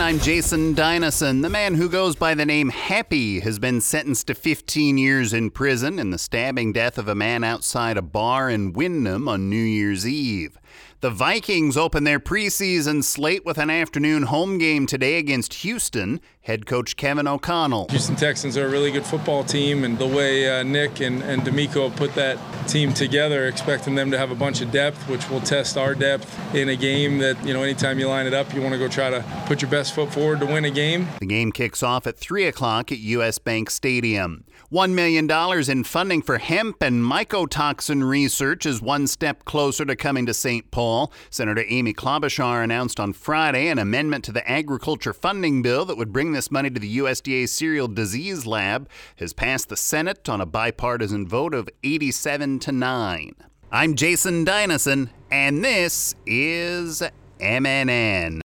I'm Jason Dynason. The man who goes by the name Happy has been sentenced to 15 years in prison in the stabbing death of a man outside a bar in Windham on New Year's Eve. The Vikings open their preseason slate with an afternoon home game today against Houston. Head coach Kevin O'Connell. Houston Texans are a really good football team, and the way Nick and D'Amico put that team together, expecting them to have a bunch of depth, which will test our depth in a game that, anytime you line it up, you want to go try to put your best foot forward to win a game. The game kicks off at 3 o'clock at U.S. Bank Stadium. $1 million in funding for hemp and mycotoxin research is one step closer to coming to St. Paul. Senator Amy Klobuchar announced on Friday an amendment to the agriculture funding bill that would bring this money to the USDA Cereal Disease Lab has passed the Senate on a bipartisan vote of 87-9. I'm Jason Dynason, and this is MNN.